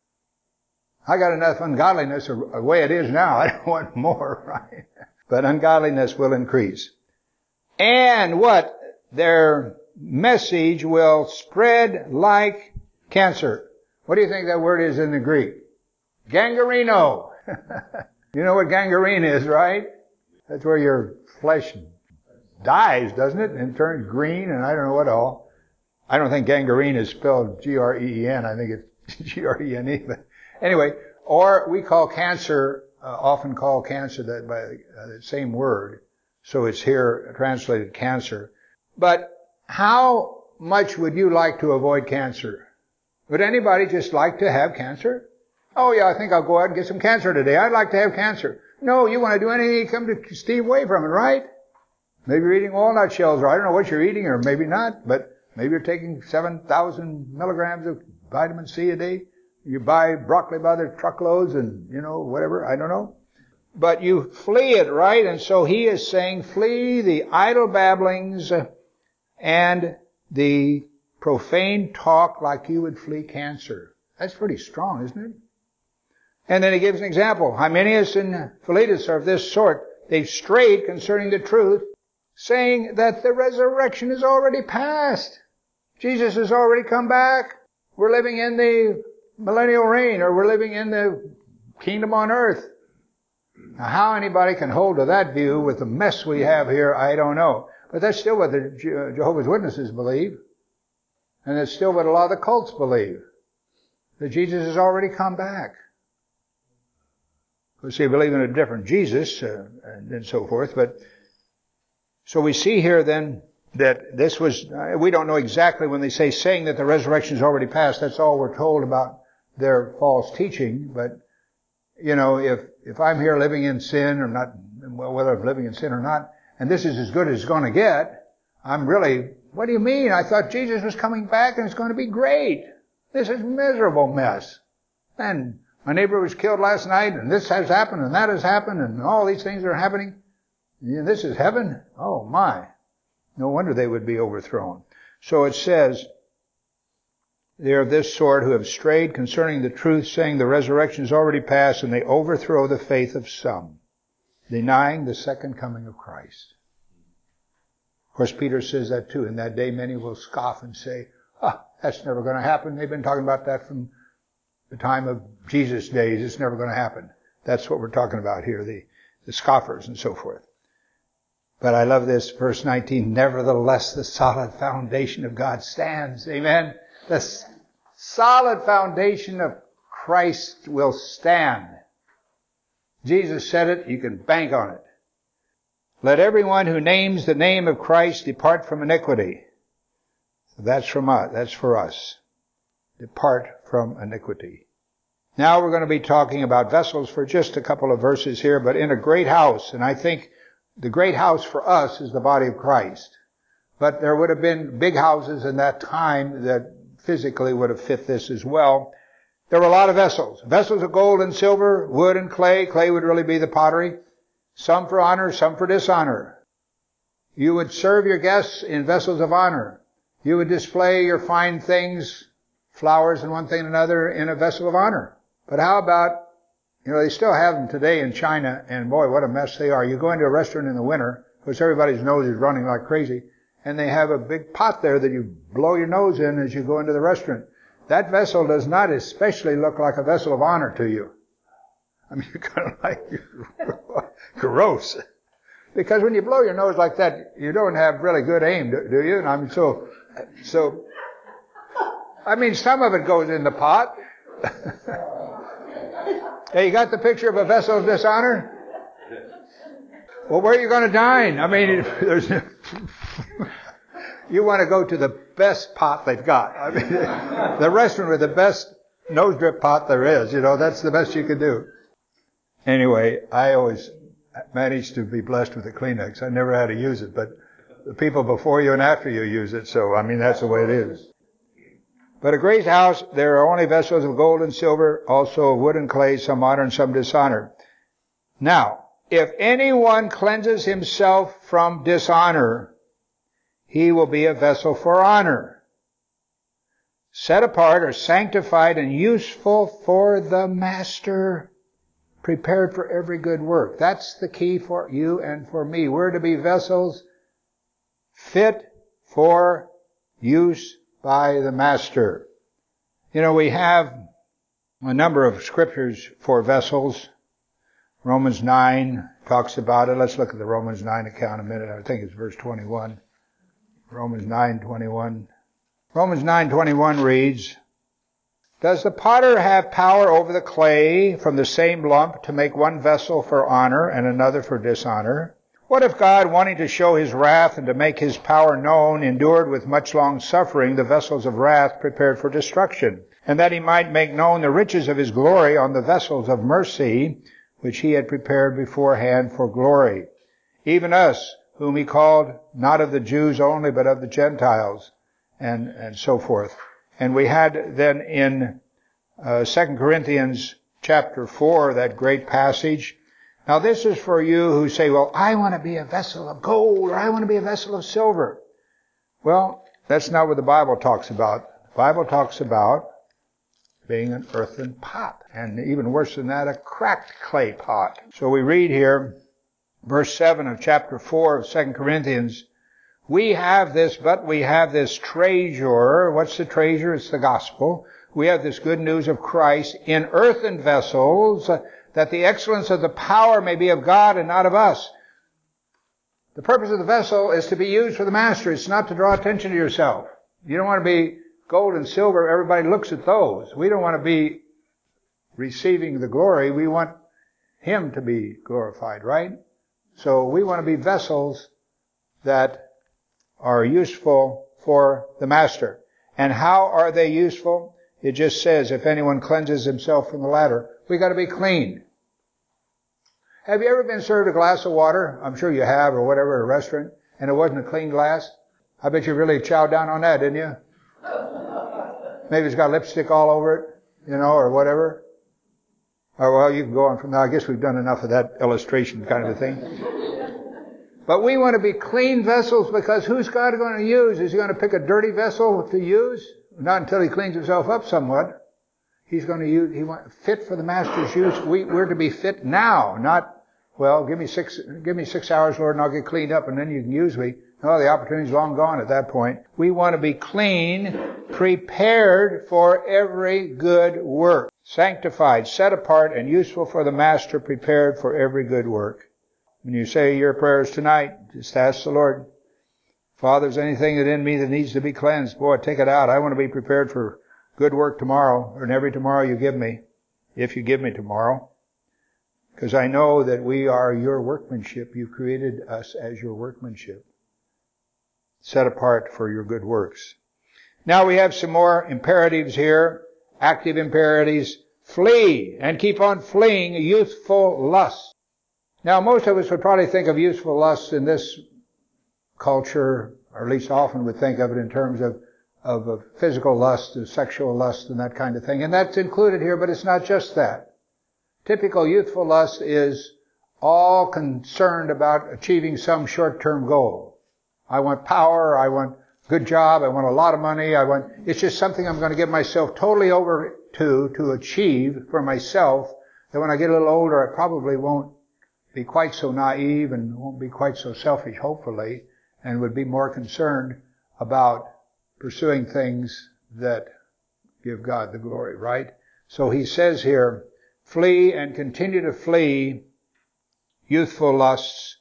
I got enough ungodliness the way it is now. I don't want more, right? But ungodliness will increase. And what? Their message will spread like cancer. What do you think that word is in the Greek? Gangreno. You know what gangrene is, right? That's where your flesh dies, doesn't it? And turns green and I don't know what all. I don't think gangrene is spelled G R E E N. I think it's G R E N E. But anyway, or we call cancer, uh, often call cancer that by uh, the same word. So it's here translated cancer. But how much would you like to avoid cancer? Would anybody just like to have cancer? Oh yeah, I think I'll go out and get some cancer today. I'd like to have cancer. No, you want to do anything, come to stay away from it, right? Maybe you're eating walnut shells, or I don't know what you're eating, or maybe not, but maybe you're taking seven thousand milligrams of vitamin C a day. You buy broccoli by the truckloads and, you know, whatever, I don't know. But you flee it, right? And so he is saying, flee the idle babblings and the profane talk like you would flee cancer. That's pretty strong, isn't it? And then he gives an example. Hymenaeus and Philetus are of this sort. They've strayed concerning the truth, saying that the resurrection is already past. Jesus has already come back. We're living in the millennial reign, or we're living in the kingdom on earth. Now, how anybody can hold to that view with the mess we have here, I don't know. But that's still what the Jehovah's Witnesses believe. And it's still what a lot of the cults believe. That Jesus has already come back. Of course, they believe in a different Jesus, uh, and so forth. But so we see here then that this was, uh, we don't know exactly when they say saying that the resurrection is already past. That's all we're told about their false teaching. But, you know, if, if I'm here living in sin or not, well, whether I'm living in sin or not, and this is as good as it's going to get, I'm really, what do you mean? I thought Jesus was coming back and it's going to be great. This is a miserable mess. And my neighbor was killed last night, and this has happened, and that has happened, and all these things are happening. And this is heaven? Oh my. No wonder they would be overthrown. So it says, they are of this sort who have strayed concerning the truth, saying the resurrection is already past, and they overthrow the faith of some, denying the second coming of Christ. Of course, Peter says that too. In that day, many will scoff and say, ah, that's never going to happen. They've been talking about that from the time of Jesus' days. It's never going to happen. That's what we're talking about here, the, the scoffers and so forth. But I love this, verse nineteen, nevertheless the solid foundation of God stands. Amen. The solid foundation of Christ will stand. Jesus said it, you can bank on it. Let everyone who names the name of Christ depart from iniquity. That's from us. That's for us. Depart from iniquity. Now we're going to be talking about vessels for just a couple of verses here, but in a great house. And I think the great house for us is the body of Christ. But there would have been big houses in that time that physically would have fit this as well. There were a lot of vessels. Vessels of gold and silver, wood and clay. Clay would really be the pottery. Some for honor, some for dishonor. You would serve your guests in vessels of honor. You would display your fine things, flowers and one thing and another, in a vessel of honor. But how about, you know, they still have them today in China, and boy, what a mess they are. You go into a restaurant in the winter, because everybody's nose is running like crazy, and they have a big pot there that you blow your nose in as you go into the restaurant. That vessel does not especially look like a vessel of honor to you. I mean, you're kind of like, gross. Because when you blow your nose like that, you don't have really good aim, do you? And I mean, so, so, I mean, some of it goes in the pot. Hey, you got the picture of a vessel of dishonor? Well, where are you going to dine? I mean, there's, you want to go to the best pot they've got. I mean, the restaurant with the best nose drip pot there is, you know, that's the best you could do. Anyway, I always managed to be blessed with a Kleenex. I never had to use it, but the people before you and after you use it, so, I mean, that's the way it is. But a great house, there are only vessels of gold and silver, also of wood and clay, some honor and some dishonor. Now, if anyone cleanses himself from dishonor, he will be a vessel for honor, set apart or sanctified and useful for the master, prepared for every good work. That's the key for you and for me. We're to be vessels fit for use by the master. You know, we have a number of scriptures for vessels. Romans nine talks about it. Let's look at the Romans nine account a minute. I think it's verse twenty-one. Romans nine twenty-one. Romans nine twenty-one reads, "Does the potter have power over the clay from the same lump to make one vessel for honor and another for dishonor? What if God, wanting to show his wrath and to make his power known, endured with much long suffering the vessels of wrath prepared for destruction, and that he might make known the riches of his glory on the vessels of mercy, which he had prepared beforehand for glory? Even us, whom he called not of the Jews only, but of the Gentiles," and, and so forth. And we had then in uh, Second Corinthians chapter four, that great passage. Now this is for you who say, well, I want to be a vessel of gold, or I want to be a vessel of silver. Well, that's not what the Bible talks about. The Bible talks about being an earthen pot, and even worse than that, a cracked clay pot. So we read here, verse seven of chapter four of Second Corinthians, "We have this, but we have this treasure." What's the treasure? It's the gospel. "We have this good news of Christ in earthen vessels, that the excellence of the power may be of God and not of us." The purpose of the vessel is to be used for the master. It's not to draw attention to yourself. You don't want to be gold and silver. Everybody looks at those. We don't want to be receiving the glory. We want him to be glorified, right? So we want to be vessels that are useful for the master. And how are they useful? It just says, if anyone cleanses himself from the latter, we got to be clean. Have you ever been served a glass of water? I'm sure you have, or whatever, at a restaurant, and it wasn't a clean glass? I bet you really chowed down on that, didn't you? Maybe it's got lipstick all over it, you know, or whatever. Or, well, you can go on from there. I guess we've done enough of that illustration kind of a thing. But we want to be clean vessels, because who's God going to use? Is he going to pick a dirty vessel to use? Not until he cleans himself up somewhat. He's going to use, he want, fit for the master's use. We, we're to be fit now, not, well, give me six, give me six hours, Lord, and I'll get cleaned up, and then you can use me. No, the opportunity's long gone at that point. We want to be clean, prepared for every good work, sanctified, set apart, and useful for the master, prepared for every good work. When you say your prayers tonight, just ask the Lord, Father, is anything in me that needs to be cleansed? Boy, take it out. I want to be prepared for good work tomorrow, or in every tomorrow you give me, if you give me tomorrow. Because I know that we are your workmanship. You've created us as your workmanship, set apart for your good works. Now we have some more imperatives here, active imperatives. Flee, and keep on fleeing youthful lust. Now most of us would probably think of youthful lust in this culture, or at least often would think of it in terms of of, of physical lust, of sexual lust, and that kind of thing. And that's included here, but it's not just that. Typical youthful lust is all concerned about achieving some short-term goal. I want power, I want a good job, I want a lot of money, I want, it's just something I'm going to give myself totally over to, to achieve for myself, that when I get a little older, I probably won't be quite so naive and won't be quite so selfish, hopefully, and would be more concerned about pursuing things that give God the glory, right? So he says here, flee and continue to flee youthful lusts.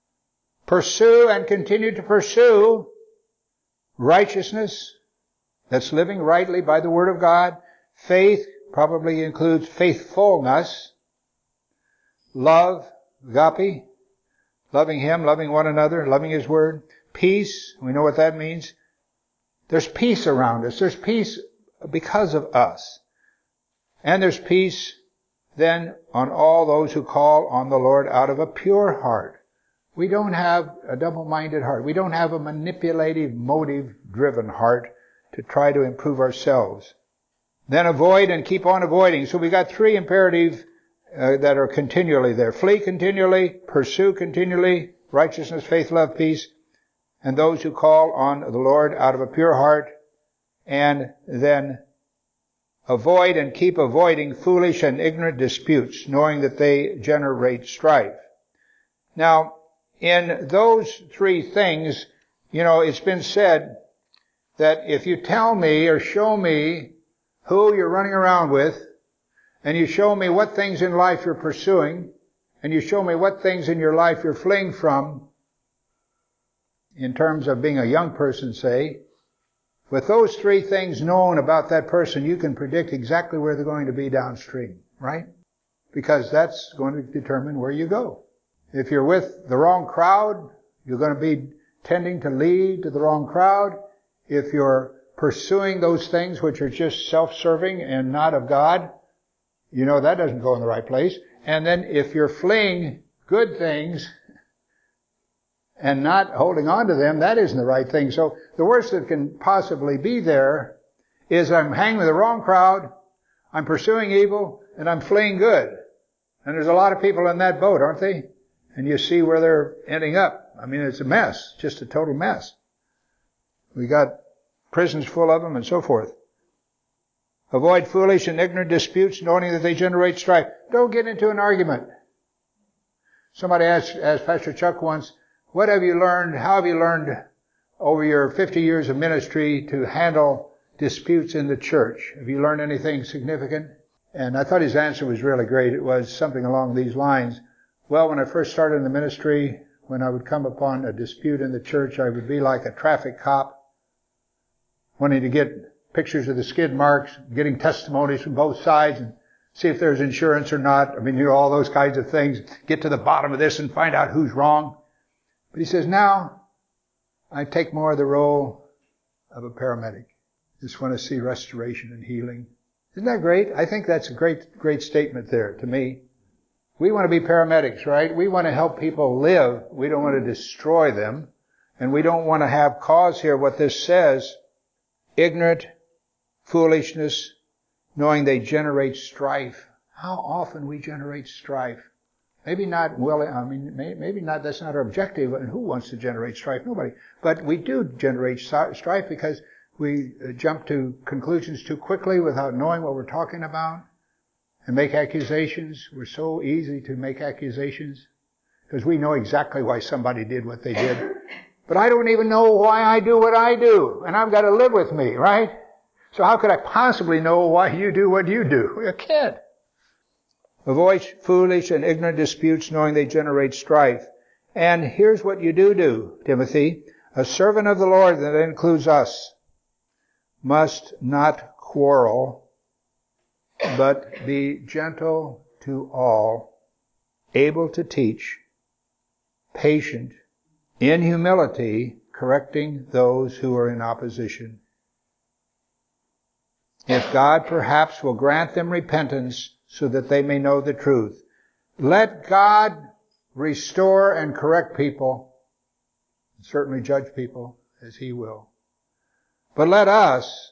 Pursue and continue to pursue righteousness. That's living rightly by the Word of God. Faith probably includes faithfulness. Love, agape, loving Him, loving one another, loving His Word. Peace, we know what that means. There's peace around us. There's peace because of us. And there's peace then on all those who call on the Lord out of a pure heart. We don't have a double-minded heart. We don't have a manipulative, motive-driven heart to try to improve ourselves. Then avoid and keep on avoiding. So we got three imperatives uh, that are continually there. Flee continually, pursue continually, righteousness, faith, love, peace, and those who call on the Lord out of a pure heart, and then avoid and keep avoiding foolish and ignorant disputes, knowing that they generate strife. Now, in those three things, you know, it's been said that if you tell me or show me who you're running around with, and you show me what things in life you're pursuing, and you show me what things in your life you're fleeing from, in terms of being a young person, say, with those three things known about that person, you can predict exactly where they're going to be downstream, right? Because that's going to determine where you go. If you're with the wrong crowd, you're going to be tending to lead to the wrong crowd. If you're pursuing those things which are just self-serving and not of God, you know that doesn't go in the right place. And then if you're fleeing good things and not holding on to them, that isn't the right thing. So the worst that can possibly be there is I'm hanging with the wrong crowd, I'm pursuing evil, and I'm fleeing good. And there's a lot of people in that boat, aren't they? And you see where they're ending up. I mean, it's a mess, just a total mess. We got prisons full of them and so forth. Avoid foolish and ignorant disputes, knowing that they generate strife. Don't get into an argument. Somebody asked, asked Pastor Chuck once, what have you learned, how have you learned over your fifty years of ministry to handle disputes in the church? Have you learned anything significant? And I thought his answer was really great. It was something along these lines. Well, when I first started in the ministry, when I would come upon a dispute in the church, I would be like a traffic cop, wanting to get pictures of the skid marks, getting testimonies from both sides, and see if there's insurance or not. I mean, you know, all those kinds of things. Get to the bottom of this and find out who's wrong. But he says, now I take more of the role of a paramedic. Just want to see restoration and healing. Isn't that great? I think that's a great, great statement there to me. We want to be paramedics, right? We want to help people live. We don't want to destroy them. And we don't want to have cause here what this says, ignorant foolishness, knowing they generate strife. How often we generate strife. Maybe not, well, I mean, maybe not, that's not our objective. And who wants to generate strife? Nobody. But we do generate strife because we jump to conclusions too quickly without knowing what we're talking about and make accusations. We're so easy to make accusations because we know exactly why somebody did what they did. But I don't even know why I do what I do, and I've got to live with me, right? So how could I possibly know why you do what you do? I can't. Avoid foolish and ignorant disputes, knowing they generate strife. And here's what you do do, Timothy. A servant of the Lord, and that includes us, must not quarrel, but be gentle to all, able to teach, patient, in humility, correcting those who are in opposition. If God perhaps will grant them repentance so that they may know the truth. Let God restore and correct people, and certainly judge people as He will. But let us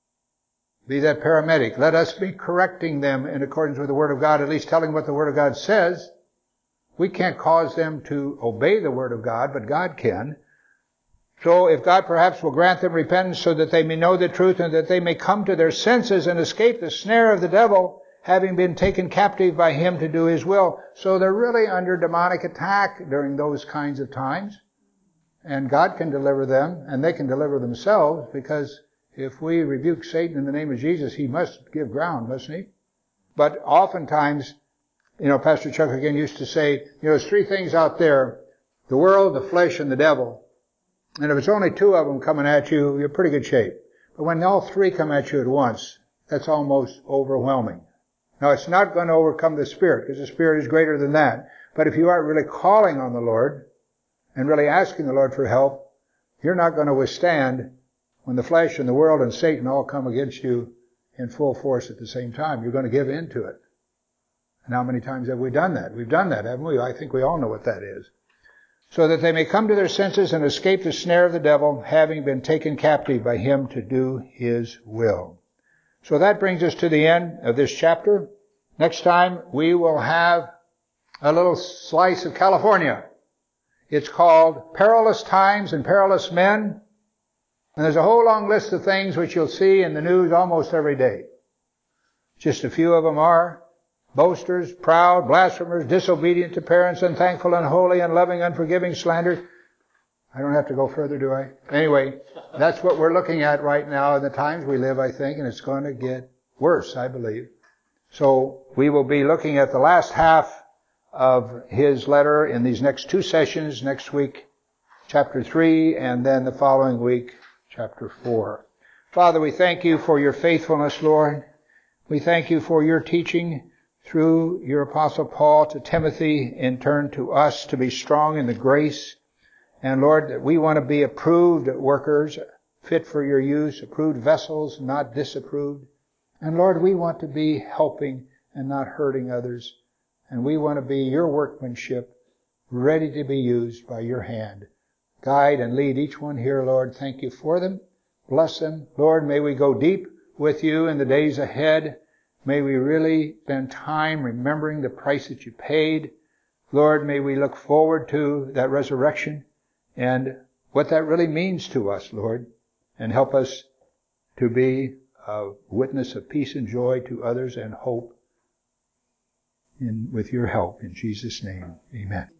be that paramedic. Let us be correcting them in accordance with the Word of God, at least telling what the Word of God says. We can't cause them to obey the Word of God, but God can. So if God perhaps will grant them repentance so that they may know the truth and that they may come to their senses and escape the snare of the devil, having been taken captive by him to do his will. So they're really under demonic attack during those kinds of times. And God can deliver them, and they can deliver themselves, because if we rebuke Satan in the name of Jesus, he must give ground, mustn't he? But oftentimes, you know, Pastor Chuck again used to say, you know, there's three things out there: the world, the flesh, and the devil. And if it's only two of them coming at you, you're in pretty good shape. But when all three come at you at once, that's almost overwhelming. Now, it's not going to overcome the Spirit, because the Spirit is greater than that. But if you aren't really calling on the Lord and really asking the Lord for help, you're not going to withstand when the flesh and the world and Satan all come against you in full force at the same time. You're going to give in to it. And how many times have we done that? We've done that, haven't we? I think we all know what that is. So that they may come to their senses and escape the snare of the devil, having been taken captive by him to do his will. So that brings us to the end of this chapter. Next time we will have a little slice of California. It's called Perilous Times and Perilous Men. And there's a whole long list of things which you'll see in the news almost every day. Just a few of them are boasters, proud, blasphemers, disobedient to parents, unthankful, unholy, unloving, unforgiving, slander. I don't have to go further, do I? Anyway, that's what we're looking at right now in the times we live, I think, and it's going to get worse, I believe. So we will be looking at the last half of his letter in these next two sessions, next week, chapter three, and then the following week, chapter four. Father, we thank you for your faithfulness, Lord. We thank you for your teaching through your Apostle Paul to Timothy, in turn to us, to be strong in the grace. And Lord, that we want to be approved workers, fit for your use, approved vessels, not disapproved. And Lord, we want to be helping and not hurting others. And we want to be your workmanship, ready to be used by your hand. Guide and lead each one here, Lord. Thank you for them. Bless them. Lord, may we go deep with you in the days ahead. May we really spend time remembering the price that you paid. Lord, may we look forward to that resurrection and what that really means to us, Lord, and help us to be a witness of peace and joy to others and hope in, with your help. In Jesus' name, amen.